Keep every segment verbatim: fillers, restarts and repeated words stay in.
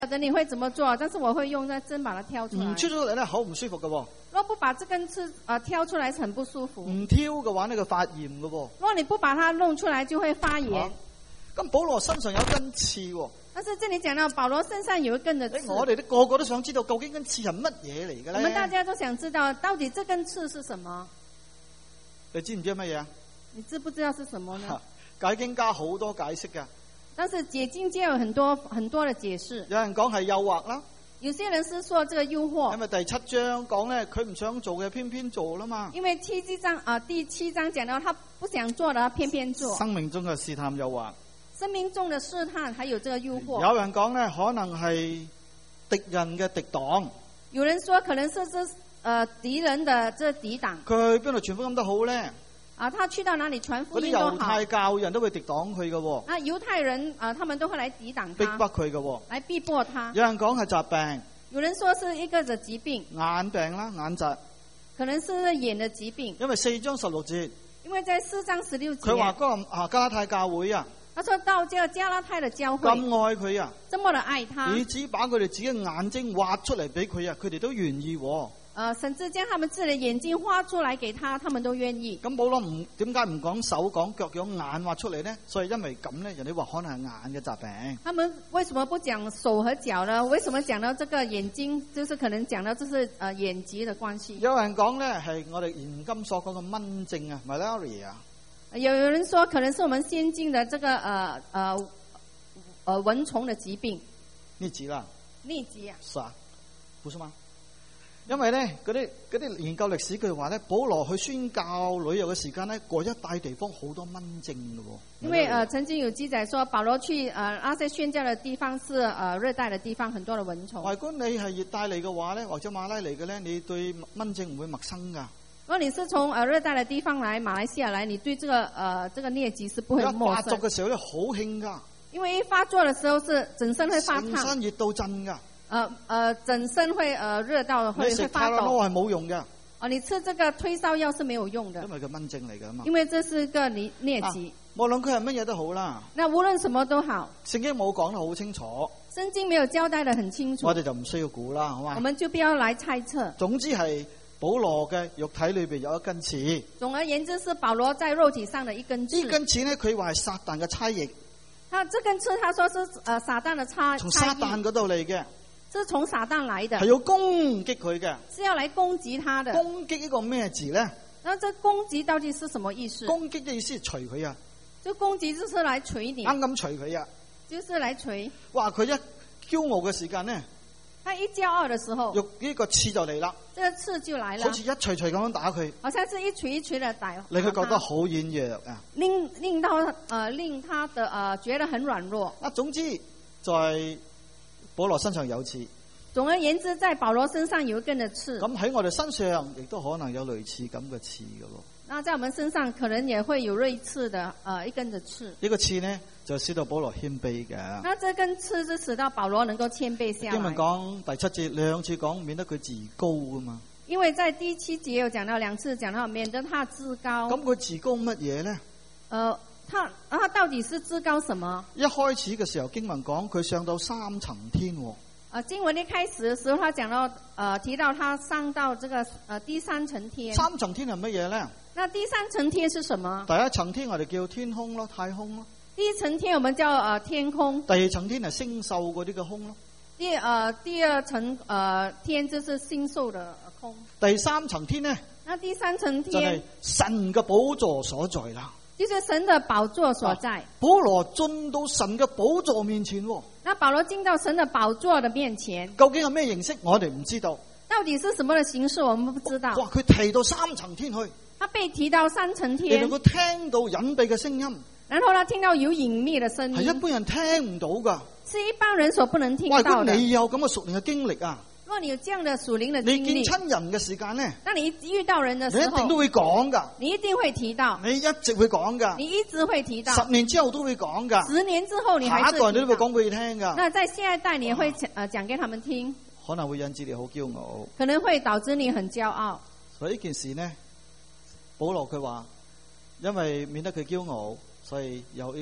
得你會怎麼做，但是我會用那針把它挑出來。 唔出咗嚟咧，好唔舒服嘅喎。 若不把這根刺呃挑出來，是很不舒服。 唔挑嘅話呢，佢發炎嘅喎。 如果你不把它弄出來，就會發炎。 咁、啊、保羅身上有根刺喎。 但是這裡講到保羅身上有一根的刺。 我哋都個個都想知道究竟根刺係乜嘢嚟嘅咧？ 我們大家都想知道，到底這根刺是什麼？ 你知唔知係乜嘢啊？ 你知不知道是什麼呢？ 解經家好多解釋㗎。 但是解經家有很多很多的解釋。 有人講係誘惑啦。 有些人是說這個誘惑。 因為第七章講咧，佢唔想做嘅偏偏做啦嘛。 因為七章啊、呃，第七章講到他不想做的，偏偏做。 生命中嘅試探誘惑。 生命中的試探，還有這個誘惑。 有人講咧，可能係敵人嘅敵黨。 有人說可能是這呃敵人的這敵黨。 佢去邊度傳福音得好咧？ 啊，他去到哪裡傳福音都好。 嗰啲猶太教人都會敵擋佢嘅喎。 啊，猶太人啊，他們都會來抵擋他， 逼迫佢嘅喎。 來逼迫他。 有人講係疾病。 有人說是一個的疾病。 眼病啦，眼疾。 可能是眼的疾病。 因為四章十六節。 因為在四章十六節。 佢話嗰個啊加拉太教會啊。 他說到這個加拉太的教會。 咁愛佢啊。 這麼的愛他。 以至把佢哋自己嘅眼睛挖出嚟俾佢啊，佢哋都願意喎。 呃，甚至將他們自己的眼睛畫出來給他，他們都願意。 咁保羅唔點解唔講手講腳講眼畫出嚟呢？所以因為咁咧，人哋話可能係眼嘅疾病。 他們為什麼不講手和腳呢？為什麼講到這個眼睛，就是可能講到這是呃眼疾的關係。 有人講咧係我哋現今所講嘅蚊症啊 ，malaria。 有有人說可能是我們先進的這個呃呃呃蚊蟲的疾病。 瘧疾啦。 瘧疾啊。 是啊，不是嗎？因為咧，嗰啲嗰啲研究歷史佢話咧，保羅去宣教旅遊嘅時間咧，過一帶地方好多蚊症嘅喎。 因為呃曾經有記載說，保羅去呃那些宣教的地方是呃熱帶的地方，很多的蚊蟲。 如果你係熱帶嚟嘅話咧，或者馬拉嚟嘅咧，你對蚊症唔會陌生噶。 如果你是從呃熱帶的地方來馬來西亞來，你對這個呃這個瘧疾是不會陌生。 發作嘅時候咧，好興噶。 因為一發作的時候是整身會發燙。 整身熱到震噶。 呃呃，整身會呃熱到會會發抖。你食泰諾係冇用嘅。 哦，你吃這個退燒藥是沒有用的。 因為佢蚊症嚟噶嘛。 因為這是個瘧疾。 啊，無論佢係乜嘢都好啦。 那無論什麼都好。 聖經冇講得好清楚。 聖經沒有交代得很清楚。 我哋就唔需要估啦，好嘛？ 我們就不要來猜測。 總之係保羅嘅肉體裏邊有一根刺。 總而言之，是保羅在肉體上的一根刺。 呢根刺呢，佢話係撒旦嘅差役。 他這根刺，他說是呃撒旦的差。 從撒旦嗰度嚟嘅。 是從撒旦來的， 係要攻擊佢嘅， 是要來攻擊他的。 攻擊呢個咩字咧？ 那這攻擊到底是什麼意思？ 攻擊嘅意思係捶佢啊！ 就攻擊就是來捶你， 啱啱捶佢啊！ 就是來捶。 哇！佢一驕傲嘅時間咧， 他一驕傲的時候， 用呢個刺就嚟啦。 這個刺就來了， 好似一捶捶咁樣打佢， 好像是一捶一捶的打。 令佢覺得好軟弱啊！ 令令到呃令他的呃覺得很軟弱。 啊，總之在保羅身上有刺。 總而言之，在保羅身上有一根的刺。 咁喺我哋身上亦都可能有類似咁嘅刺嘅咯。 那在我們身上可能也會有類似的呃一根的刺。 呢個刺呢就使到保羅謙卑嘅。 那這根刺是使到保羅能夠謙卑下來。經文講第七節兩次講，免得佢自高啊嘛。 因為在第七節有講到兩次，講到免得他自高。 咁佢自高乜嘢呢？ 呃，他啊，他到底是自高什麼？ 一開始嘅時候經文講佢上到三層天喎。 啊，經文一開始的時候，他講到，呃，提到他上到這個，呃，第三層天。 三層天係乜嘢咧？ 那第三層天是什麼？ 第一層天我哋叫天空咯，太空咯。 第一層天我們叫呃天空。 第二層天係星宿嗰啲嘅空咯。 第呃第二層呃天就是星宿的空。 第三層天呢？ 那第三層天就係神嘅寶座所在啦。 就是神的寶座所在。 啊、保羅進到神嘅寶座面前、哦。 那保羅進到神的寶座的面前， 究竟係咩形式？我哋唔知道。 到底是什麼的形式？我們不知道。 哇！佢提到三層天去。 他被提到三層天。 你能夠聽到隱蔽嘅聲音。 然後他聽到有隱秘的聲音。 係一般人聽唔到噶。 是一般人所不能聽到的。 哇！如果你有咁嘅屬靈嘅經歷啊。 如果你有這樣的屬靈的經歷， 你見親人嘅時間咧， 當你遇到人的時候， 你一定都會講噶， 你一定會提到， 你一直會講噶， 你一直會提到， 十年之後都會講噶， 十年之後你還是下一代你都會講俾佢聽噶。 那在下一代你會講呃講給他們聽， 可能會引致你好驕傲， 可能會導致你很驕傲。 所以呢件事呢，保羅佢話，因為免得佢驕傲，所以有呢個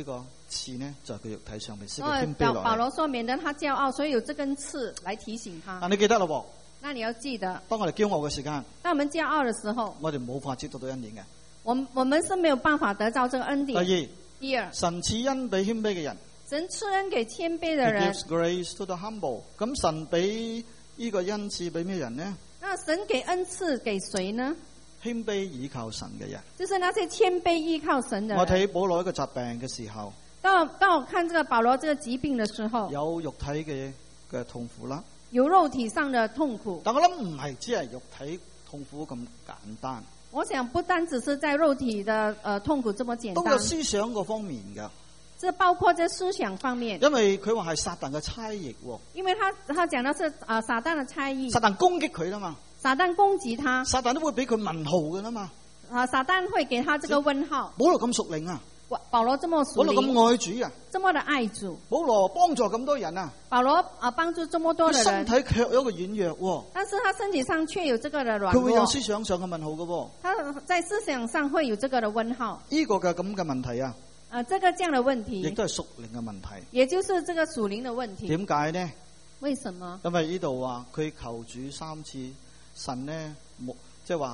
刺呢，就係佢肉體上面使所以佢謙卑落嚟。 保保羅說免得他驕傲，所以有這根刺來提醒他。 但你記得咯， 那你要記得， 當我哋驕傲嘅時間， 當我們驕傲的時候， 我哋冇法子得到恩典嘅。 我們我們是沒有辦法得到這個恩典。 第二， 第二， 神賜恩俾謙卑嘅人。 神賜恩給謙卑的 He 人。 gives grace to the humble。咁神俾呢個恩賜俾咩人呢？ 那神給恩賜給誰呢？ 謙卑倚靠神嘅人。 就是那些謙卑依靠神的人。 我睇保羅一個疾病嘅時候， 當當我看這個保羅這個疾病的時候， 有肉體嘅嘅痛苦啦。 有肉體上的痛苦。 但我諗唔係只係肉體痛苦咁簡單。 我想不單只是在肉體的呃痛苦這麼簡單， 都有思想嗰方面噶。 這包括在思想方面。 因為佢話係撒旦嘅差役喎。 因為他他講的是啊、呃、撒旦的差役。 撒旦攻擊佢啦嘛。 撒旦攻擊他。 撒旦都會俾佢問號噶啦嘛。 啊，撒旦會給他這個問號。 保羅咁屬靈啊。 保羅這麼屬靈。 保羅咁愛主啊。 這麼的愛主。 保羅幫助咁多人啊。 保羅啊幫助這麼多的人。 身體卻有一個軟弱喎。 但是他身體上卻有這個的軟弱。 佢會有思想上嘅問號噶喎。 他在思想上會有這個的問號。 呢個嘅咁嘅問題啊。 啊，這個這樣的問題。亦都係屬靈嘅問題。 也就是這個屬靈的問題。 點解呢？ 為什麼？ 因為呢度話佢求主三次，神呢冇即係話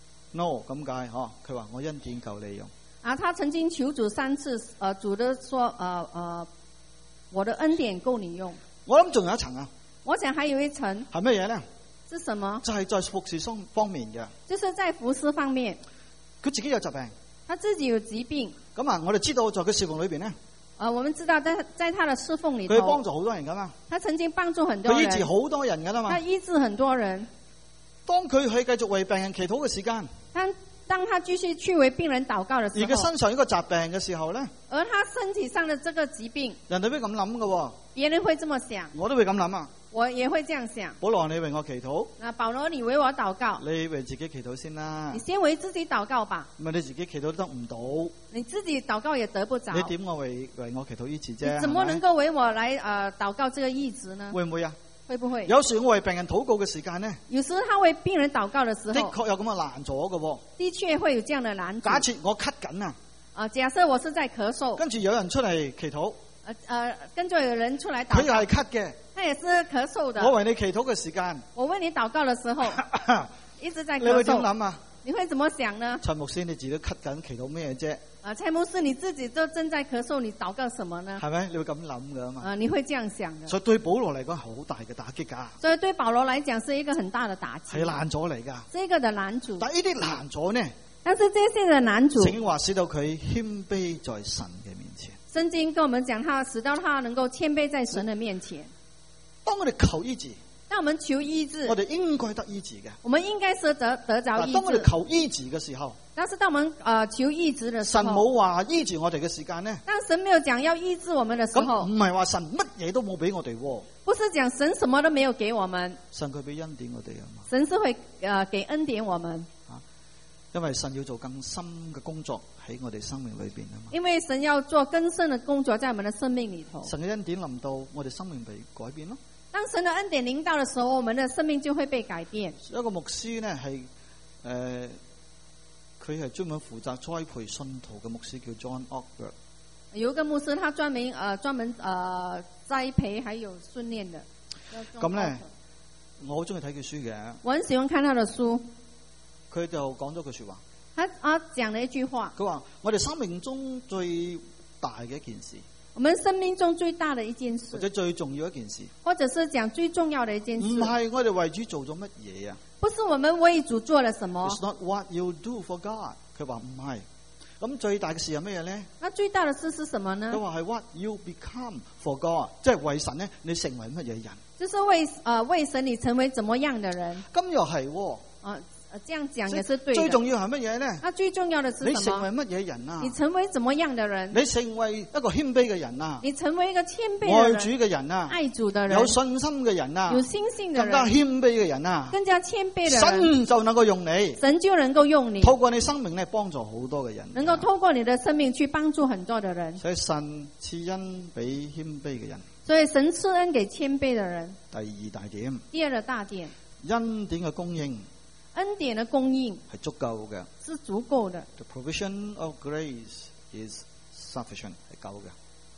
no 咁解嗬？佢話我恩典夠你用。 啊，他曾經求主三次，呃，主都說，呃呃，我的恩典夠你用。 我諗仲有一層啊。 我想還有一層。 係乜嘢呢？ 是什麼？ 就係在服侍方方面嘅。 就是在服侍方面。 佢自己有疾病。 他自己有疾病。 咁啊，我哋知道在佢侍奉裏邊呢。 啊，我們知道在在他的侍奉裏頭。 佢幫助好多人噶嘛。 他曾經幫助很多人。 佢醫治好多人噶啦嘛。 他醫治很多人。 當佢去繼續為病人祈禱嘅時間。 當當他繼續去為病人禱告的時候。 而佢身上一個疾病嘅時候呢。 而他身體上的這個疾病。 人哋會咁諗噶。 別人會這麼想。 我都會咁諗啊。 我也會這樣想。 保羅，你為我祈禱。 啊，保羅，你為我禱告。 你為自己祈禱先啦。 你先為自己禱告吧。 唔係你自己祈禱都得唔到。 你自己禱告也得不着。 你點我為為我祈禱醫治啫？ 你怎麼能夠為我來呃禱告這個醫治呢？ 會唔會啊？ 會不會？ 有時我為病人禱告嘅時間呢？ 有時他為病人禱告的時候， 的確有咁嘅難阻嘅。 的確會有這樣的難阻。 假設我咳緊啊。 啊，假設我是在咳嗽。跟住有人出嚟祈禱。 呃呃，跟住有人出來禱告。 佢又係咳嘅。 他也是咳嗽的。 我為你祈禱嘅時間。 我為你禱告的時候，一直在咳嗽。 你會點諗啊？ 你會怎麼想呢？ 蔡牧師，你自己都咳緊，祈禱咩啫？ 啊，蔡牧師，你自己都正在咳嗽，你禱告什麼呢？ 係咪？你會咁諗噶嘛？ 啊，你會這樣想的。 所以對保羅嚟講，好大嘅打擊噶。 所以對保羅來講，是一個很大的打擊。 係難阻嚟噶。 是一個的難阻。 但係呢啲難阻呢？ 但是這些的難阻。 聖經話使到佢謙卑在神嘅面前。 聖經跟我們講，他使到他能夠謙卑在神的面前。 當我哋求醫治， 當我們求醫治， 我哋應該得醫治嘅。 我們應該是得得着醫治。 當我哋求醫治嘅時候， 但是當我們呃求醫治的時候， 神冇話醫治我哋嘅時間呢？ 當神沒有講要醫治我們的時候， 咁唔係話神乜嘢都冇俾我哋。 不是講神什麼都沒有給我們。 神佢俾恩典我哋啊嘛。 神是會呃給恩典我們。 啊，因為神要做更深嘅工作喺我哋生命裏邊啊嘛。 因為神要做更深嘅工作在我們的生命裏頭。 神嘅恩典臨到，我哋生命被改變咯。 當神的恩典臨到的時候，我們的生命就會被改變。 一個牧師呢係誒，佢係專門負責栽培信徒嘅牧師，叫 John Ortberg。 有一個牧師，他專門誒專門誒栽培還有訓練的。 咁咧，我好中意睇佢書嘅。 我很喜歡看他的書。 佢就講咗句說話。 他啊講了一句話。佢話：我哋生命中最大嘅一件事。 我們生命中最大的一件事， 或者最重要一件事， 或者是講最重要的一件事， 唔係我哋為主做咗乜嘢啊？ 不是我們為主做了什麼。 It's not what you do for God。佢話唔係，咁最大嘅事係咩嘢咧？ 那最大的事是什麼呢？ 佢話係 what you become for God，即係為神咧，你成為乜嘢人？ 就是為啊、呃、為神你成為怎麼樣的人？ 咁又係喎。 啊。這樣講也是對的。 最重要係乜嘢呢？ 那最重要的是什麼？ 你成為乜嘢人啊？ 你成為怎麼樣的人？ 你成為一個謙卑嘅人啊？ 你成為一個謙卑嘅人。 愛主嘅人啊？ 愛主的人。 有信心嘅人啊？ 有信心的人。 更加謙卑嘅人啊？ 更加謙卑的人。 神就能夠用你。 神就能夠用你。 透過你生命咧，幫助好多嘅人。 能夠透過你的生命去幫助很多的人。 所以神賜恩俾謙卑嘅人。 所以神賜恩給謙卑的人。 第二大點。 第二個大點。 恩典嘅供應。 恩典的供應係足夠嘅， 是足夠的。 The provision of grace is sufficient，係夠嘅。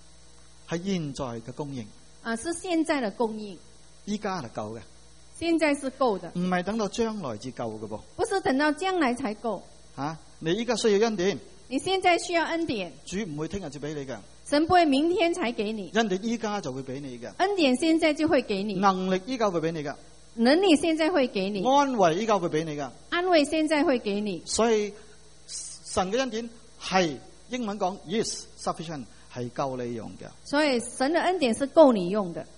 係現在嘅供應， 啊，是現在的供應， 依家係夠嘅， 現在是夠的， 唔係等到將來至夠嘅噃。 不是等到將來才夠。 吓、啊，你依家需要恩典， 你現在需要恩典， 主唔會聽日就俾你嘅， 神不會明天才給你， 恩典依家就會俾你嘅， 恩典現在就會給你， 能力依家會俾你嘅， 能力現在會給你， 安慰依家會俾你嘅， 安慰現在會給你。 所以神嘅恩典係英文講 yes sufficient， 係夠你用嘅。 所以神的恩典是夠你用的。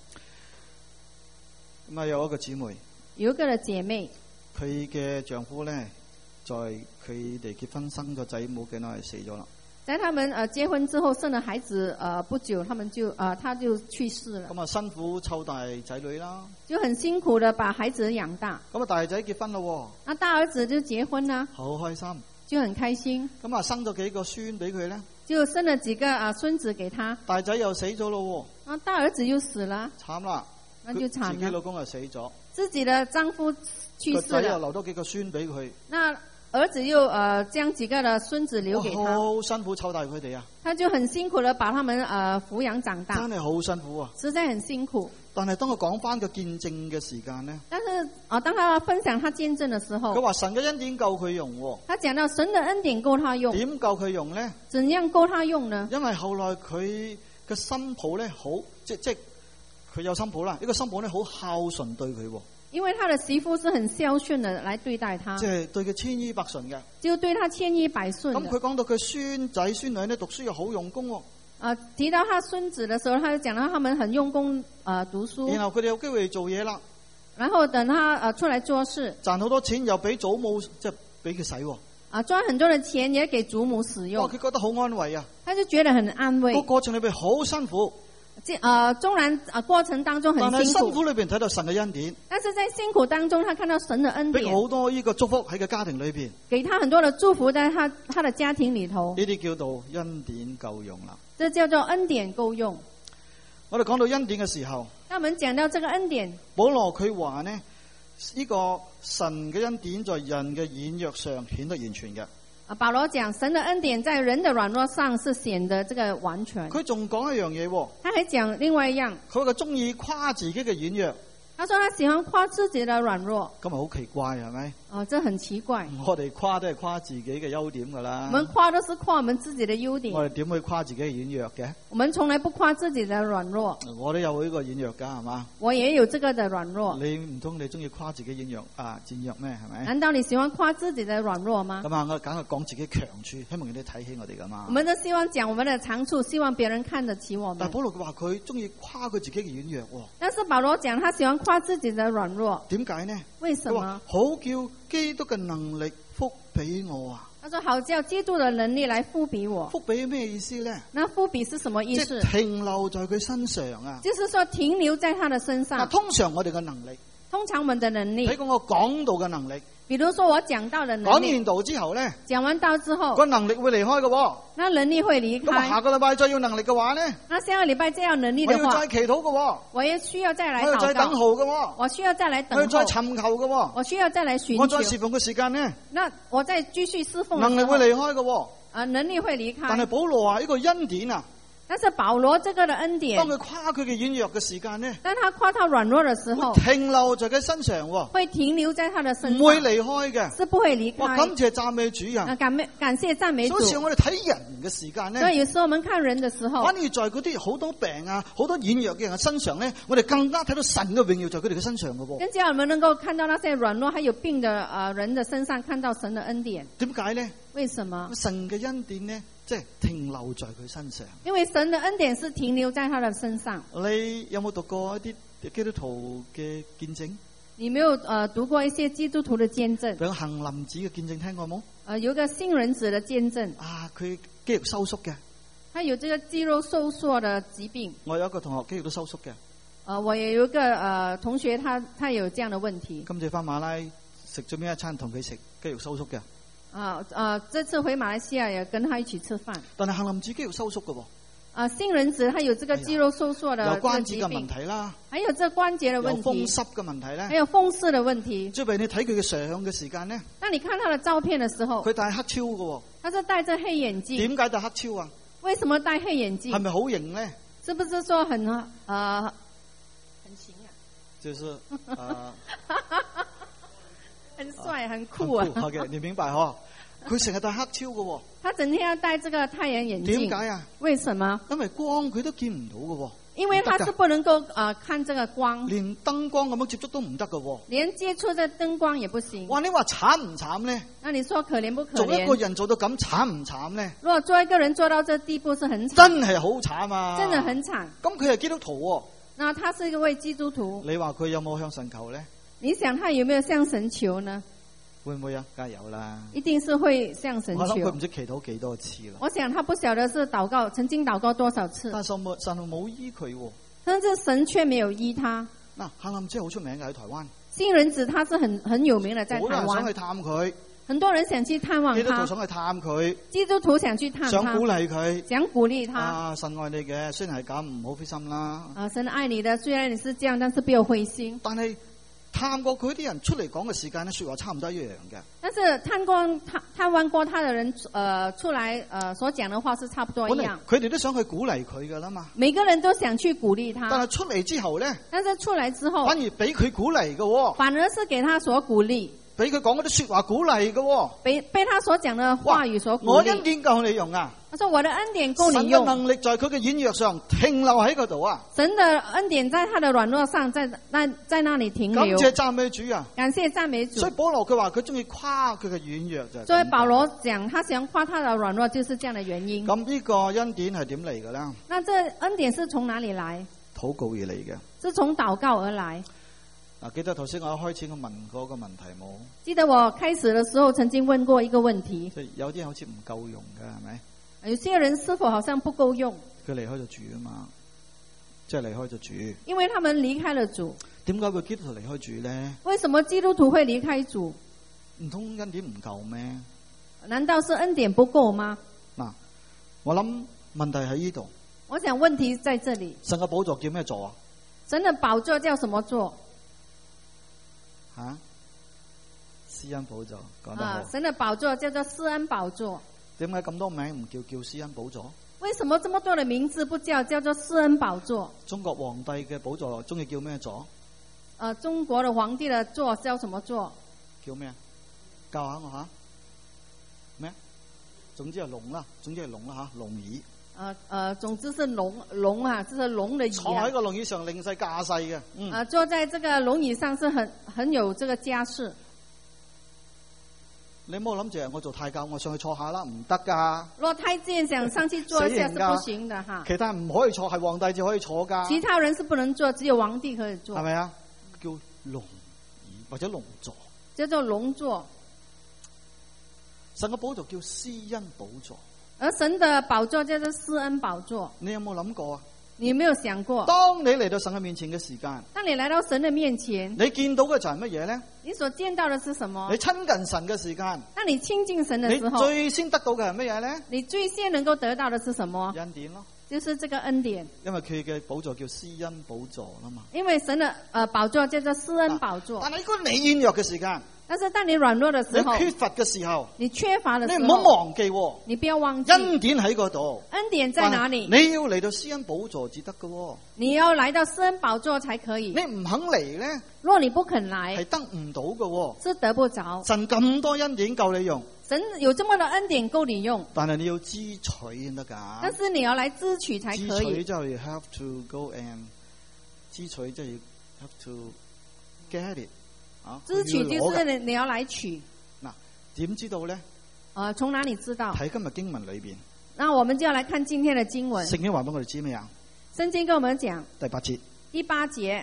咁啊，有一個姊妹， 有一個的姐妹， 佢嘅丈夫咧，在佢哋結婚生個仔冇幾耐死咗啦。 在他們呃結婚之後生了孩子呃不久，他們就呃他就去世了。 咁啊，辛苦湊大仔女啦， 就很辛苦的把孩子養大。 咁啊，大仔結婚咯， 那大兒子就結婚啦， 好開心， 就很開心。 咁啊，生咗幾個孫俾佢咧， 就生了幾個啊孫子給他。 大仔又死咗咯， 啊，大兒子又死了， 慘啦， 那就慘了。 自己老公又死咗， 自己的丈夫去世個仔又了， 留多幾個孫俾佢， 那兒子又呃將幾個的孫子留給他， 好辛苦湊大佢哋啊， 他就很辛苦的把他們呃撫養長大， 真係好辛苦啊。 實在很辛苦。 但係當佢講翻個見證嘅時間咧， 但是啊，當他分享他見證的時候， 佢話神嘅恩典夠佢用喎， 他講到神的恩典夠他用， 點夠佢用咧？ 怎樣夠他用呢？ 因為後來佢嘅新抱咧好，即即佢有新抱啦，呢個新抱咧好孝順對佢喎。 因為他的媳婦是很孝順的來對待他， 即係對佢千依百順嘅， 就對他千依百順。 咁佢講到佢孫仔孫女咧讀書又好用功喎。 啊，提到他孫子的時候，他就講到他們很用功啊讀書。 然後佢哋有機會做嘢啦， 然後等他啊出來做事， 賺好多錢又俾祖母即係俾佢使喎。 啊賺很多的錢也給祖母使用。 哇！佢覺得好安慰啊， 他就覺得很安慰。 個過程裏邊好辛苦。 這啊，縱然啊過程當中很辛苦， 但係辛苦裏邊睇到神嘅恩典。 但是在辛苦當中，他看到神的恩典， 俾好多呢個祝福喺個家庭裏邊， 給他很多的祝福在他他的家庭裏頭。 呢啲叫做恩典夠用啦。 這叫做恩典夠用。 我哋講到恩典嘅時候， 當我們講到這個恩典， 保羅佢話呢，呢個神嘅恩典在人嘅軟弱上顯得完全嘅。 啊，保羅講神的恩典在人的軟弱上是顯得這個完全。 佢仲講一樣嘢， 他還講另外一樣， 佢話佢中意誇自己嘅軟弱。 他說他喜歡誇自己的軟弱。 咁咪好奇怪係咪？ 哦，這很奇怪。 我哋誇都係誇自己嘅優點噶啦。 我們誇都是誇我們自己的優點。 我哋點會誇自己嘅軟弱嘅？ 我們從來不誇自己的軟弱。 我都有呢個軟弱噶，係嘛？ 我也有這個的軟弱。 你唔通你中意誇自己軟弱啊？軟弱咩？係咪？ 難道你喜歡誇自己的軟弱嗎？ 咁啊，我梗係講自己強處，希望人哋睇起我哋噶嘛。 我們都希望講我們的長處，希望別人看得起我們。 但保羅佢話佢中意誇佢自己嘅軟弱。 但是保羅講他喜歡誇自己的軟弱。 點解呢？ 為什麼？ 好叫基督嘅能力覆俾我啊！ 他說好叫基督的能力來覆比我。 覆比咩意思呢？ 那覆比是什麼意思？ 即係停留在佢身上啊！ 就是說停留在他的身上。 嗱，通常我哋嘅能力， 通常我們的能力， 睇過我講道嘅能力。 比如說我講道的能力， 講完道之後咧， 講完道之後， 個能力會離開嘅。 那能力會離開。 咁下個禮拜再要能力嘅話咧， 那下個禮拜再要能力的話， 我要再祈禱嘅。 我也需要再來禱告。 我要再等候嘅。 我需要再來等候。 我要再尋求嘅。 我需要再來尋求。 我再侍奉嘅時間咧， 那我再繼續侍奉。 能力會離開嘅。 啊，能力會離開。 但係保羅話呢個恩典啊。 但是保羅這個的恩典， 當佢誇佢嘅軟弱嘅時間呢， 當他誇他軟弱的時候， 停留在佢身上， 會停留在他的身上， 唔會離開嘅， 是不會離開。 哇，感謝讚美主啊！ 感感謝讚美主。 所以我哋睇人嘅時間呢， 所以有時候我們看人的時候， 反而在嗰啲好多病啊、好多軟弱嘅人嘅身上呢，我哋更加睇到神嘅榮耀在佢哋嘅身上嘅喎。 更加我們能夠看到那些軟弱還有病的啊人的身上，看到神的恩典。 點解呢？ 為什麼？ 神嘅恩典呢，即係停留在佢身上。 因為神的恩典是停留在他的身上。 你有冇讀過一啲基督徒嘅見證？ 你沒有呃讀過一些基督徒的見證？ 比如杏林子嘅見證聽過冇？ 呃，有個杏仁子的見證。 啊，佢肌肉收縮嘅。 他有這個肌肉收縮的疾病。 我有一個同學肌肉都收縮嘅。 呃，我也有一個呃同學他，他他有這樣的問題。 今次翻馬拉食咗咩一餐同佢食肌肉收縮嘅。 啊啊！這次回馬來西亞也跟他一起吃飯。 但係杏林子肌肉收縮嘅喎。 啊，杏仁子他有這個肌肉收縮的、哎、 有關節嘅問題啦， 還有這關節的問題， 有風濕嘅問題咧， 還有風濕的問題。 即係你睇佢嘅相嘅時間咧， 當你看他的照片的時候， 佢戴黑超嘅喎。 他是戴着黑眼鏡。 點解戴黑超啊？ 為什麼戴黑眼鏡？ 係咪好型咧？ 是不是說很呃很型啊？ 就是呃很帥很酷啊！ 好嘅，你明白嗬？佢成日戴黑超嘅喎。 他整天要戴這個太陽眼鏡。 點解啊？ 為什麼？ 因為光佢都見唔到嘅喎。 因為他是不能夠呃看這個光， 連燈光咁樣接觸都唔得嘅喎。 連接觸這燈光也不行。 哇！你話慘唔慘咧？ 那你說可憐不可憐？ 做一個人做到咁慘唔慘咧？ 如果做一個人做到這地步，是很慘。 真係好慘啊！ 真的很慘。 咁佢係基督徒喎。 那他是一位基督徒。 你話佢有冇向神求咧？ 你想他有沒有向神求呢？ 會唔會啊？梗係有啦。 一定是會向神求。 我諗佢唔知祈禱幾多次啦。 我想他不曉得是禱告，曾經禱告多少次。 但係神冇神冇醫佢喎。 但是神卻沒有醫他。 嗱，夏林姐好出名嘅喺台灣。 新人子他是很很有名的，在台灣。 好多人想去探佢。 很多人想去探望他。 基督徒想去探佢。 基督徒想去探他。 想鼓勵佢。 想鼓勵他。 啊，神愛你嘅，雖然係咁，唔好灰心啦。 啊，神愛你的，雖然你是這樣，但是不要灰心。 但係探過佢啲人出嚟講嘅時間咧，說話差唔多一樣嘅。 但是探過探探望過他的人，呃，出來呃所講的話是差不多一樣。 佢哋都想去鼓勵佢噶啦嘛。 每個人都想去鼓勵他。 但係出嚟之後咧， 但是出來之後， 反而俾佢鼓勵嘅。 反而是給他所鼓勵。 俾佢講嗰啲說話鼓勵嘅。 被被他所講的話語所鼓勵。 我恩典夠你用啊。 他說我的恩典夠你用。 神嘅能力在佢嘅軟弱上停留喺嗰度啊。 神的恩典在他的軟弱上，在那在那裏停留。 感謝讚美主啊！ 感謝讚美主。 所以保羅佢話佢中意誇佢嘅軟弱就係。 所以保羅講，他想誇他的軟弱，就是這樣的原因。 咁呢個恩典係點嚟嘅咧？ 那這恩典是從哪裏來？ 禱告而嚟嘅。 是從禱告而來。 嗱，記得頭先我一開始我問過個問題冇？ 記得我開始的時候曾經問過一個問題。 即係有啲人好似唔夠用嘅，係咪？ 有些人是否好像不夠用？ 佢離開咗主啊嘛，即係離開咗主。 因為他們離開了主。 點解會基督徒離開主咧？ 為什麼基督徒會離開主？ 唔通恩典唔夠咩？ 難道是恩典不夠嗎？ 嗱，我諗問題喺呢度。 我想問題在這裏。 神嘅寶座叫咩座啊？ 神嘅寶座叫什麼座？ 吓，施恩寶座講得好。 啊，神嘅寶座叫做施恩寶座。 點解咁多名唔叫叫施恩寶座？ 為什麼這麼多的名字不叫叫做施恩寶座？ 中國皇帝嘅寶座中意叫咩座？ 呃，中國的皇帝的座叫什麼座？ 叫咩？教下我吓。咩？總之係龍啦，總之係龍啦吓，龍椅。 呃呃，總之是龍龍啊，這是龍的椅啊。 坐喺個龍椅上令世架勢嘅。嗯。 啊，坐在這個龍椅上是很很有這個家世。 你唔好諗住我做太監，我上去坐下啦，唔得噶。 若太監想上去坐一下是不行的哈。 其他人唔可以坐，係皇帝就可以坐噶。 其他人是不能坐，只有皇帝可以坐。 係咪啊？叫龍椅或者龍座。 叫做龍座。 神嘅寶座叫施恩寶座。 而神的寶座叫做施恩寶座。 你有冇諗過啊？ 你有沒有想過？ 當你嚟到神嘅面前嘅時間， 當你來到神的面前， 你見到嘅就係乜嘢咧？ 你所見到的是什麼？ 你親近神嘅時間， 當你親近神的時候， 你最先得到嘅係乜嘢咧？ 你最先能夠得到的是什麼？ 恩典咯， 就是這個恩典。 因為佢嘅寶座叫施恩寶座啦嘛。 因為神的呃寶座叫做施恩寶座。 但係如果你軟弱嘅時間， 但是當你軟弱的時候， 你缺乏嘅時候， 你缺乏的時候， 你唔好忘記， 你不要忘記恩典喺嗰度。 恩典在哪裏？ 你要嚟到施恩寶座至得嘅。 你要來到施恩寶座才可以。 你唔肯嚟咧， 若你不肯來， 係得唔到嘅。 是得不着。 神咁多恩典夠你用， 神有這麼多恩典夠你用， 但係你要支取先得噶。 但是你要來支取才可以。 支取就係 have to go and 支取就係 have to get it。 支取就是你你要來取。 嗱，點知道咧？ 啊、呃，從哪裏知道？ 睇今日經文裏邊。 那我們就要來看今天的經文。 聖經話俾我哋知咩啊？ 聖經跟我們講第八節。 第八節，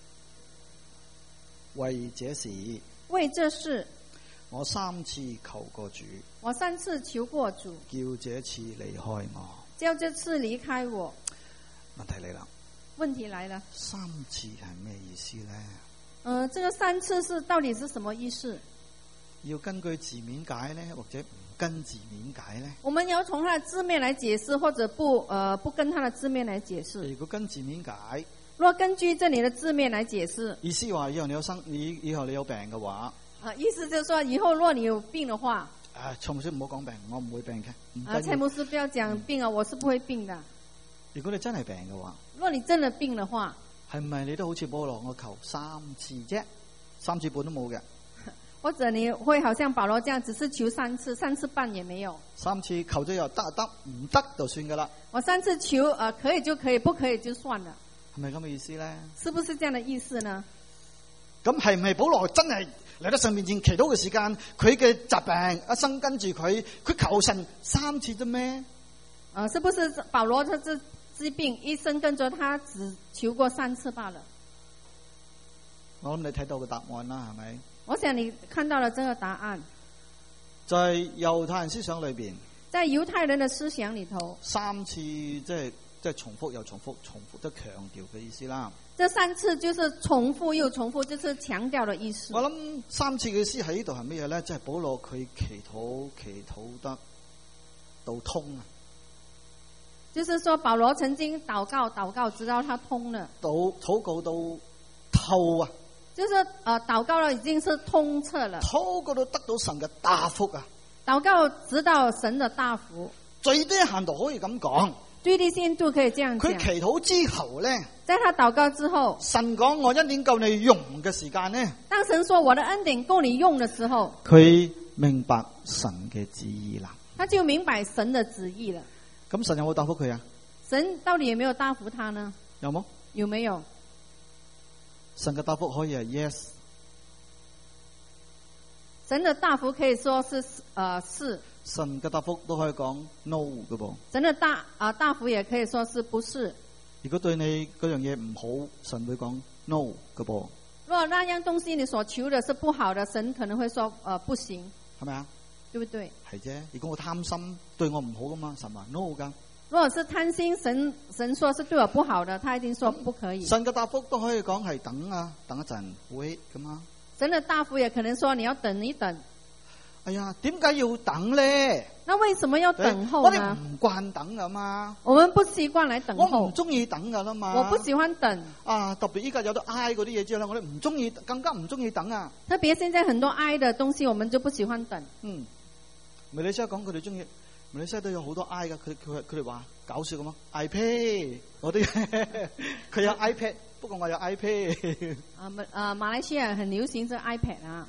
為這事， 為這事， 我三次求過主， 我三次求過主， 叫這次離開我， 叫這次離開我。 問題嚟啦， 問題來了， 三次係咩意思咧？ 呃，這個三次是到底是什麼意思？ 要根據字面解咧，或者唔跟字面解咧？ 我們要從它的字面來解釋，或者不，呃，不跟它的字面來解釋。 如果跟字面解， 若根據這裡的字面來解釋， 意思話以後你有生，以以後你有病嘅話， 啊，意思就是說以後若你有病的話， 啊，蔡牧師唔好講病，我唔會病嘅。 啊，蔡牧師不要講病啊，嗯、我是不會病的。 如果你真係病嘅話， 如果你真的病的話， 係咪你都好似保羅我求三次啫，三次半都冇嘅？ 或者你會好像保羅這樣，只是求三次，三次半也沒有。 三次求咗又得得，唔得就算噶啦。 我三次求，呃，可以就可以，不可以就算了。 係咪咁嘅意思咧？ 是不是這樣的意思呢？ 咁係唔係保羅真係嚟到神面前祈禱嘅時間，佢嘅疾病一生跟住佢，佢求神三次啫咩？ 呃，是不是保羅他這疾病一生跟着他，只求過三次罷了？ 我諗你睇到個答案啦，係咪？ 我想你看到了這個答案。 在猶太人思想裏邊， 在猶太人的思想裏頭， 三次即係即係重複又重複，重複都強調嘅意思啦。 這三次就是重複又重複，就是強調的意思。 我諗三次嘅意思喺呢度係乜嘢咧？即係保羅佢祈禱祈禱得到通啊！ 就是說保羅曾經禱告禱告，直到他通了。 禱禱告到透啊！ 就是呃，禱告了已經是通徹了。 禱告到得到神嘅答覆啊！ 禱告直到神的大福。 最低限度可以咁講。 最低限度可以這樣講。 佢祈禱之後咧， 在他禱告之後， 神講我恩典夠你用嘅時間咧， 當神說我的恩典夠你用的時候， 佢明白神嘅旨意啦。 他就明白神的旨意了。 咁神有冇答覆佢啊？ 神到底有沒有答覆他呢？ 有冇？ 有沒有？ 神嘅答覆可以係 yes。 神的答覆可以說是呃是。 神嘅答覆都可以講 no 嘅噃。 神的大啊、呃、答覆也可以說是不是。 如果對你嗰樣嘢唔好，神會講 no 嘅噃。 如果那樣東西你所求的是不好的，神可能會說呃不行， 係咪啊？ 對不對？ 係啫。如果我貪心，對我唔好噶嘛，神話 no 噶。 如果是貪心，神神說是對我不好的，他一定說不可以。 神嘅答覆都可以講係等啊，等一陣 wait 噶嘛。 神的答覆也可能說你要等一等。 哎呀，點解要等咧？ 那為什麼要等候我呢？ 哋唔慣等噶嘛。 我們不習慣來等候。 我唔中意等噶啦嘛。 我不喜歡等。 啊，特別依家有得 I 嗰啲嘢之後咧，我哋唔中意，更加唔中意等啊。 特別現在很多 I 的東西，我們就不喜歡等。 嗯，梅里西亞講佢哋中意，梅里西亞都有好多 I 噶，佢佢佢哋話搞笑咁咯 ，iPad 嗰啲，佢有 iPad，不過我有 iPad。 啊馬啊馬來西亞很流行這 iPad 啊。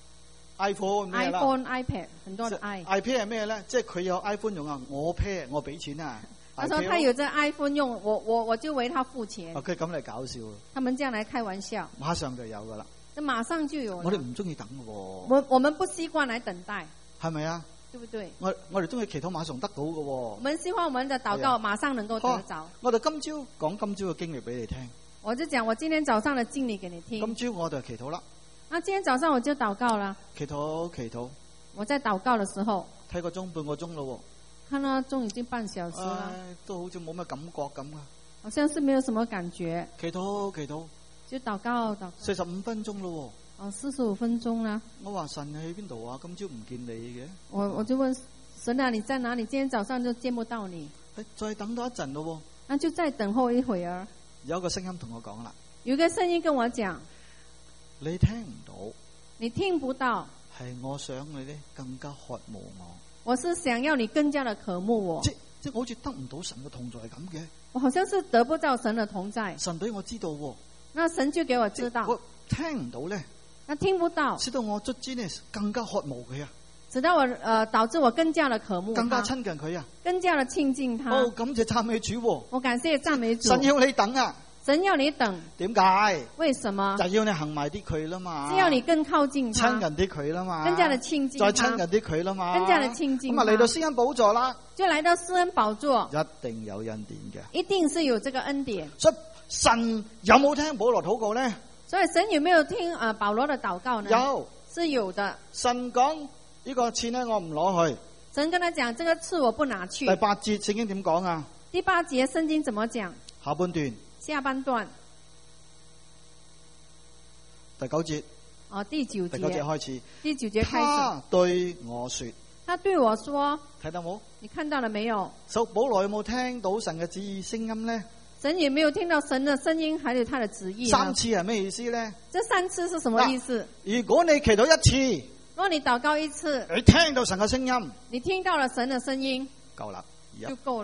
iPhone 咩啦 ？iPhone、iPad 很多的 i。 iPad 係咩咧？即係佢有 iPhone 用啊，我 pay 我俾錢啊。 他說他有這 iPhone 用，我我我就為他付錢。 佢咁嚟搞笑。 他們這樣來開玩笑。 馬上就有噶啦。 就馬上就有了。 我哋唔中意等嘅喎。 我我們不習慣來等待。 係咪啊？ 對不對？ 我我哋中意祈禱馬上得到嘅喎。 我們希望我們的禱告馬上能夠得着。 我哋今朝講今朝嘅經歷俾你聽。 我就講我今天早上的經歷給你聽。 今朝我就祈禱啦。 那今天早上我就禱告了。 祈禱祈禱。 我在禱告的時候， 睇個鐘半個鐘咯。 看到鐘已經半小時了。 都好似冇乜感覺咁啊。 好像是沒有什麼感覺。 祈禱祈禱。 就禱告禱告。 四十五分鐘咯。 哦，四十五分鐘啦。 我話神喺邊度啊？今朝唔見你嘅。 我我就問神啊，你在哪裡？今天早上就見不到你。 誒，再等多一陣咯。 那就再等候一會兒。 有一個聲音同我講啦。 有一個聲音跟我講。 你聽唔到。 你聽不到。 係我想你咧更加渴慕我。 我是想要你更加的渴慕我。 即即我好似得唔到神嘅同在咁嘅。 我好像是得不到神的同在。 神俾我知道喎。 那神就給我知道。 我聽唔到咧。 那聽不到。 使到我卒之呢更加渴慕佢啊。 直到我呃導致我更加的渴慕他。 更加親近佢啊。 更加的親近他。 哦，感謝讚美主喎。 我感謝讚美主。 神要你等啊。 神要你等。 點解？ 為什麼？ 就要你行埋啲佢啦嘛。 只要你更靠近他。 親近啲佢啦嘛。 更加的親近他。 再親近啲佢啦嘛。 更加的親近他。 咁啊嚟到施恩寶座啦。 就來到施恩寶座。 一定有恩典嘅。 一定是有這個恩典。 所以神有冇聽保羅禱告呢？ 所以神有沒有聽啊、呃、保羅的禱告呢？ 有。 是有的。 神講呢個錢呢，我唔攞去。 神跟他講，這個刺我不拿去。 第八節聖經點講啊？ 第八節聖經怎麼講？ 下半段。 下半段。 第九節。 哦，第九節。 第九節開始。 第九節開始。 他對我說。 他對我說。 睇到冇？ 你看到了沒有？ 所以保羅有冇聽到神嘅旨意聲音呢？ 神有沒有聽到神的聲音，還有他的旨意？ 三次係咩意思呢？ 這三次是什麼意思？ 如果你祈禱一次， 如果你禱告一次， 你聽到神嘅聲音， 你聽到了神的聲音， 夠啦， 就夠了。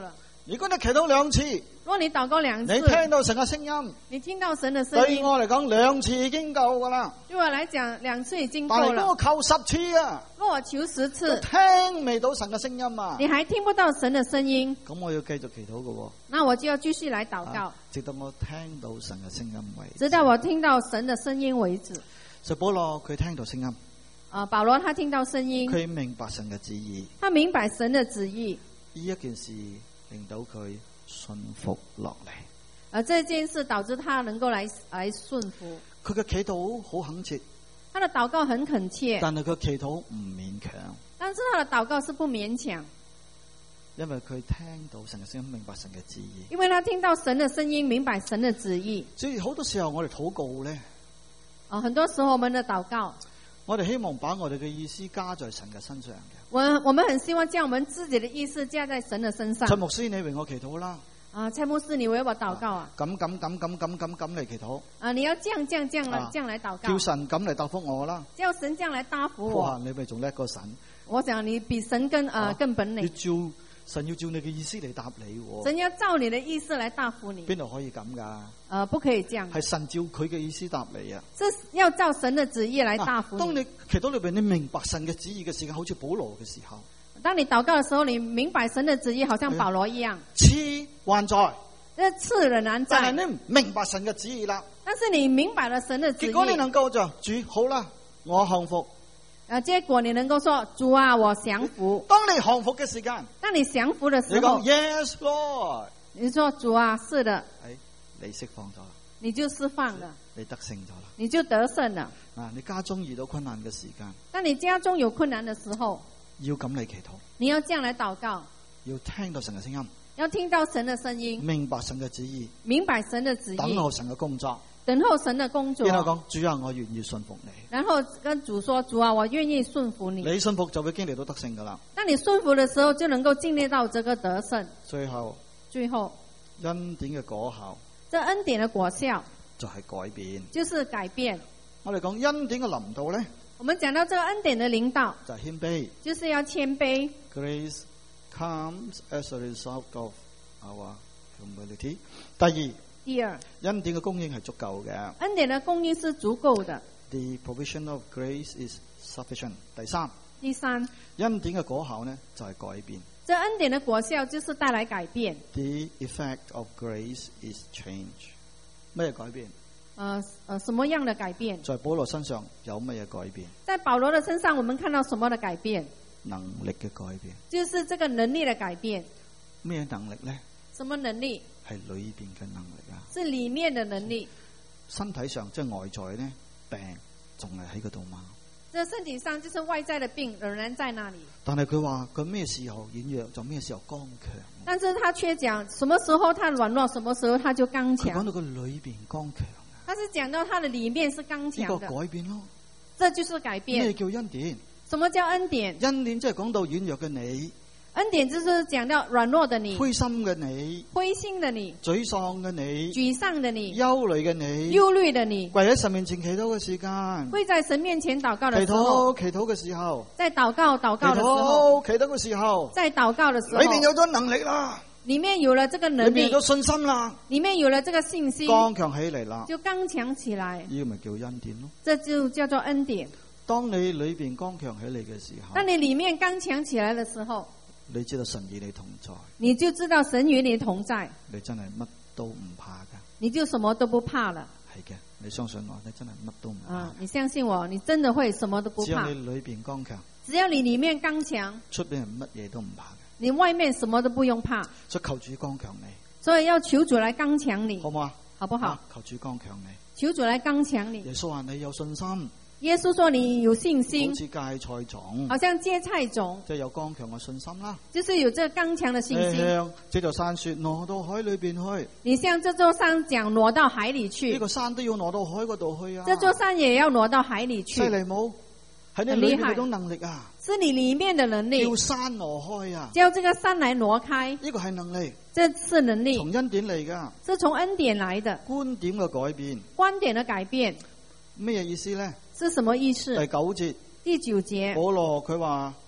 如果你祈禱兩次， 如果你禱告兩次， 你聽到神嘅聲音， 你聽到神的聲對音， 我嚟講兩次已經夠噶啦。 對我來講兩次已經但係如果夠了。 我求十次啊， 如果我求十都次， 聽未到神嘅聲音啊， 你還聽不到神的聲音， 咁我要繼續祈禱嘅喎。 那我就要繼續來禱告， 啊直到我聽到神嘅聲音為止。 直到我聽到神的聲音為止。 所以保羅佢聽到聲音， 啊，保羅他聽到聲音， 佢明白神嘅旨意， 他明白神的旨意， 呢一件事令到佢信服落嚟。 而這件事導致他能夠來來順服。 佢嘅祈禱好懇切， 他的禱告很懇切， 但係佢祈禱唔勉強， 但是他的禱告是不勉強， 因為佢聽到神嘅聲音，明白神嘅旨意。 因為他聽到神的聲音，明白神的旨意。 所以好多時候我哋禱告咧， 啊，很多時候我們的禱告， 我哋希望把我哋嘅意思加在神嘅身上嘅。 我我們很希望將我們自己的意思加在神的身上。 蔡牧師，你為我祈禱啦。 啊，蔡牧師，你為我禱告啊！ 咁咁咁咁咁咁咁嚟祈禱。 啊，你要這樣這樣這樣來、 啊、 這樣來禱告。 叫神咁嚟答覆我啦。 叫神這樣來答覆我。 哇！你咪仲叻過神。 我想你比神更啊、呃、更本領。 要照神要照你嘅意思嚟答你喎。 神要照你的意思來答覆你。 邊度可以咁噶？ 啊，不可以這樣。 係神照佢嘅意思答你啊。 這是要照神的旨意來答覆你。 啊、當你祈禱裏邊你明白神嘅旨意嘅時間，好似保羅嘅時候。 當你禱告的時候，你明白神的旨意，好像保羅一樣。 賜還在。 這賜仍然在。 但係你唔明白神嘅旨意啦。 但是你明白了神的旨意。 結果你能夠就主好啦，我降服。 啊，結果你能夠說主啊，我降服。 當你降服嘅時間， 當你降服的時候， 你講 Yes Lord， 你說主啊，是的。 哎，你釋放咗啦。 你就釋放了。 你得勝咗啦。 你就得勝了。 啊，你家中遇到困難嘅時間， 當你家中有困難的時候， 要咁嚟祈禱。 你要這樣來禱告。 要聽到神嘅聲音。 要聽到神的聲音， 明白神嘅旨意， 明白神的旨意， 等候神嘅工作， 等候神的工作。 然後講主啊，我願意信服你。 然後跟主說：主啊，我願意順服你。 你信服就會經歷到得勝噶啦。 當你順服的時候，就能夠經歷到這個得勝。 最後， 最後恩典嘅果效， 這恩典的果效就係改變， 就是改變。 我哋講恩典嘅臨到咧， 我們講到這個恩典的領導， 就係謙卑， 就是要謙卑。 Grace comes as a result of our humility。第二， 第二， 恩典嘅供應係足夠嘅。 恩典的供應是足夠的。 The provision of grace is sufficient。第三， 第三， 恩典嘅果效呢就係改變。 這恩典的果效就是帶來改變。 The effect of grace is change。咩改變？ 呃呃，什麼樣的改變？ 在保羅身上有乜嘢改變？ 在保羅的身上，我們看到什麼的改變？ 能力嘅改變。 就是這個能力的改變。 咩能力呢？ 什麼能力？ 係裏邊嘅能力啊！ 是裏面的能力。 身體上即係外在呢，病仲係喺嗰度嘛？ 這身體上就是外在的病仍然在那裡。 但係佢話佢咩時候軟弱就咩時候剛強。 但是他卻講什麼時候他軟弱，什麼時候他就剛強。 佢講到佢裏邊剛強啊！ 他是講到他的裏面是剛強的。 呢個改變咯。 這就是改變。 咩叫恩典？ 什麼叫恩典？ 恩典即係講到軟弱嘅你。 恩典就是講到軟弱的你， 灰心嘅你， 灰心的你， 沮喪嘅你， 沮喪的你， 憂慮嘅你， 憂慮的你， 跪喺神面前祈禱嘅時間， 會在神面前禱告的祈時候， 禱祈禱嘅時候， 在禱告禱告的時候， 祈禱嘅時候， 在禱告的時候， 裏面有咗能力啦， 裏面有了這個能力， 裏面有咗信心啦， 裏面有了這個信心， 剛強起嚟啦， 就剛強起來， 呢個咪叫恩典咯。 這就叫做恩典。 當你裏邊剛強起嚟嘅時候， 當你裏面剛強起來的時候， 你知道神與你同在， 你就知道神與你同在， 你真係乜都唔怕噶， 你就什麼都不怕了。 係嘅，你相信我，你真係乜都唔怕。 啊，你相信我，你真的會什麼都不怕。 只要你裏邊剛強， 只要你裏面剛強， 出邊係乜嘢都唔怕嘅。 你外面什麼都不用怕。 所以求主剛強你， 所以要求主來剛強你， 好唔好啊？ 好不好？ 啊、求主剛強你， 求主來剛強你。 耶穌話你有信心。 耶穌說你有信心， 好似芥菜種， 好像芥菜種， 即係有剛強嘅信心啦。 就是有這個剛強的信心。 向這座山說挪到海裏邊去， 你向這座山講挪到海裏去， 呢個山都要挪到海嗰度去啊！ 這座山也要挪到海裏去。 犀利冇？係你裏面嗰種能力啊！ 是你裏面的能力。 叫山挪開啊！ 叫這個山來挪開， 呢個係能力。 這是能力， 從恩典嚟噶， 是從恩典來的。 觀點嘅改變， 觀點的改變， 咩意思咧？ 是什麼意思？ 第九節， 第九節， 保羅佢話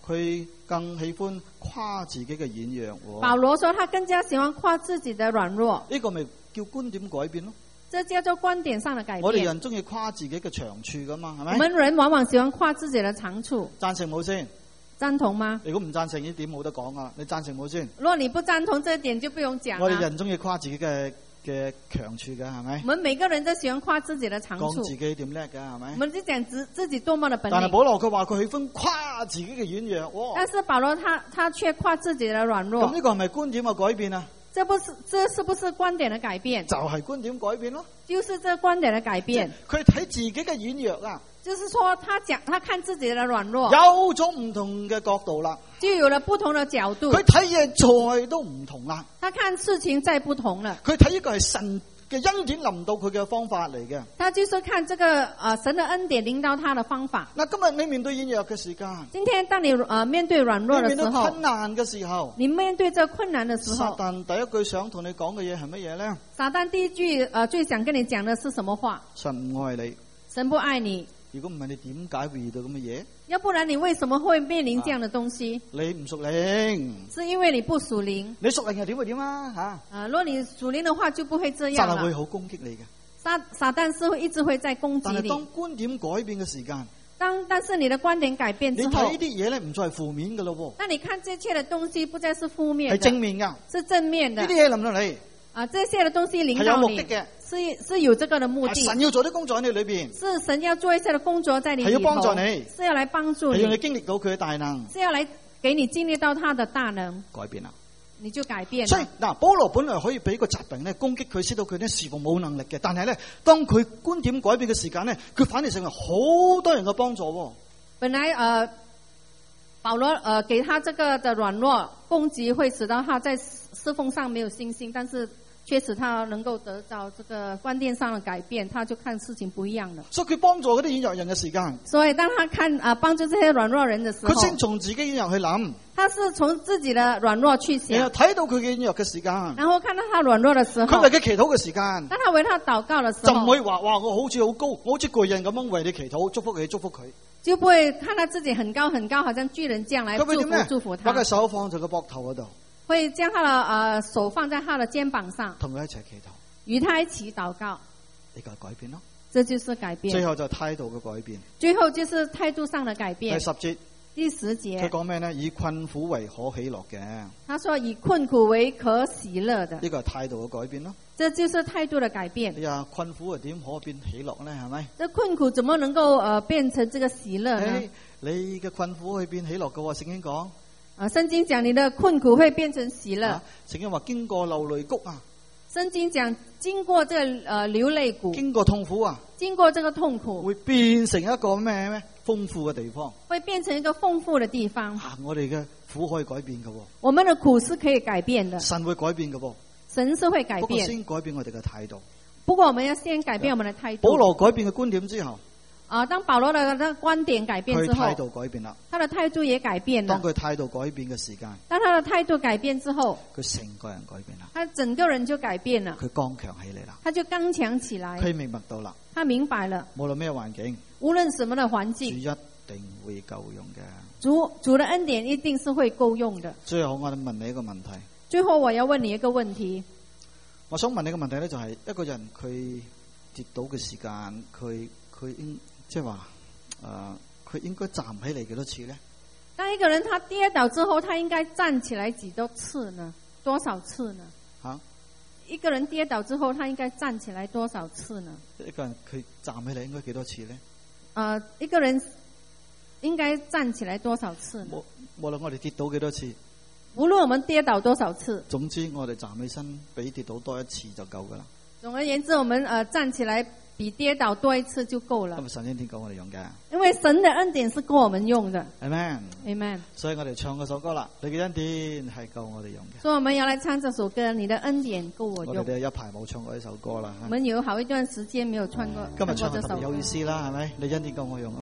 佢更喜歡誇自己嘅軟弱喎。 保羅說他更加喜歡誇自己的軟弱， 呢個咪叫觀點改變咯。 這叫做觀點上的改變。 我哋人中意誇自己嘅長處噶嘛，係咪？ 我們人往往喜歡誇自己的長處。 贊成冇先？ 贊同嗎？ 如果唔贊成呢點冇得講啊！你贊成冇先？ 如果你不贊同這一點就不用講。 我哋人中意誇自己嘅嘅強處嘅係咪？ 我們每個人都喜歡誇自己的長處， 講自己點叻嘅係咪？ 我們就講自自己多麼的本領。 但係保羅佢話佢喜歡誇自己嘅軟弱。 但是保羅他他卻誇自己的軟弱。 咁呢個係咪觀點嘅改變啊？ 這不是，這是不是觀點的改變？ 就係觀點改變咯。 就是這觀點的改變。 佢睇自己嘅軟弱啊。 就是說，他講，他看自己的軟弱， 有咗唔同嘅角度啦， 就有了不同的角度。 佢睇嘢再都唔同啦， 他看事情再不同了。 佢睇呢個係神嘅恩典臨到佢嘅方法嚟嘅。 他就是看這個呃神的恩典臨到他的方法。 嗱，今日你面對軟弱嘅時間， 今天當你呃面對軟弱的時候， 你面對困難嘅時候， 你面對這困難的時候， 撒旦第一句想同你講嘅嘢係乜嘢咧？ 撒旦第一句呃最想跟你講的是什麼話？ 神唔愛你， 神不愛你。 如果唔係，你點解會遇到咁嘅嘢？ 要不然你為什麼會面臨這樣的東西？ 啊、你唔屬靈， 是因為你不屬靈。 你屬靈又點會點啊？吓、啊！ 啊，如果你屬靈的話，就不會這樣了。 撒旦會好攻擊你嘅。 撒撒旦是會一直會在攻擊你。 但係當觀點改變嘅時間， 當但是你的觀點改變之後， 你睇呢啲嘢咧唔再係負面嘅咯。 那你看這切的東西不再是負面的， 係正面噶， 是正面的。 呢啲嘢臨到你。 啊，這些的東西領導你， 係有目的嘅， 是是有這個的目的。 神要做啲工作喺你裏邊， 是神要做一些的工作在你裏頭， 係要幫助你， 是要來幫助你， 係讓你經歷到佢嘅大能， 是要來給你經歷到他的大能， 改變啦， 你就改變了。 所以嗱，保羅本來可以俾個疾病咧攻擊佢，使到佢咧侍奉冇能力嘅，但係咧當佢觀點改變嘅時間咧，佢反而成為好多人嘅幫助。 本來呃，保羅呃給他這個的軟弱攻擊，會使到他在侍奉上沒有信心，但是確實他能夠得到這個觀念上的改變，他就看事情不一樣了。 所以佢幫助嗰啲軟弱人嘅時間， 所以當他看啊幫助這些軟弱人的時候， 佢先從自己軟弱去諗， 他是從自己的軟弱去想， 然後睇到佢嘅軟弱嘅時間， 然後看到他軟弱的時候， 佢為佢祈禱嘅時間， 當他為他禱告的時候， 就唔會話哇我好似好高，我好似巨人咁樣為你祈禱，祝福佢，祝福佢， 就不會看他自己很高很高，好像巨人這樣來祝福祝福他。 把個手放在個膊頭嗰度， 會將他的呃手放在他的肩膀上， 同佢一齊祈禱， 與他一起禱告， 呢個係改變咯。 這就是改變。 最後就態度嘅改變。 最後就是態度上的改變。 第十節， 第十節， 佢講咩呢？以困苦為可喜樂嘅。 他說以困苦為可喜樂的。 呢個係態度嘅改變咯。 這就是態度的改變。 哎呀，困苦啊，點可變喜樂呢？係咪？ 這困苦怎麼能夠呃變成這個喜樂呢？ 哎、你嘅困苦可以變喜樂嘅喎，聖經講。 啊，聖經講你的困苦會變成喜樂。 啊、聖經話經過流淚谷啊。 聖經講經過這個呃流淚谷， 經過痛苦啊， 經過這個痛苦， 會變成一個咩咩豐富嘅地方， 會變成一個豐富的地方。 啊，我哋嘅苦可以改變嘅， 我們的苦是可以改變的， 神會改變嘅， 神是會改變。 不過先改變我哋嘅態度。 不過我們要先改變我們的態度。 保羅改變嘅觀點之後。 啊！當保羅的那個觀點改變之後， 佢態度改變啦， 他的態度也改變了。 當佢態度改變嘅時間， 當他的態度改變之後， 佢成個人改變啦， 他整個人就改變了， 佢剛強起嚟啦， 他就剛強起來， 佢明白到啦， 他明白了， 無論咩環境， 無論什麼的環境， 主一定會夠用嘅， 主主的恩典一定是會夠用的。 最後我哋問你一個問題， 最後我要問你一個問題， 我想問你個問題咧，就係一個人佢跌倒嘅時間，佢佢應即係話。誒，佢、呃、應該站起嚟幾多次呢？ 當一個人他跌倒之後，他應該站起來幾多次呢？多少次呢？ 啊、 一個人跌倒之後，他應該站起來多少次呢？ 一個人佢站起嚟應該幾多次呢？ 啊、呃，一個人應該站起來多少次呢？ 無無論我哋跌倒幾多次， 無論我們跌倒多少次， 總之我哋站起身比跌倒多一次就夠噶啦。 總而言之，我們誒、呃、站起來。比跌倒多一次就夠了。 因為神恩典夠我哋用嘅。 因為神的恩典是夠我們用的。 Amen。 Amen。 所以我哋唱嗰首歌啦，你嘅恩典係夠我哋用嘅。 所以我們要來唱這首歌，你的恩典夠我用。 我哋都有一排冇唱過呢首歌啦。 我們有好一段時間沒有唱過。 今日唱得特別有意思啦，係咪？你恩典夠我用。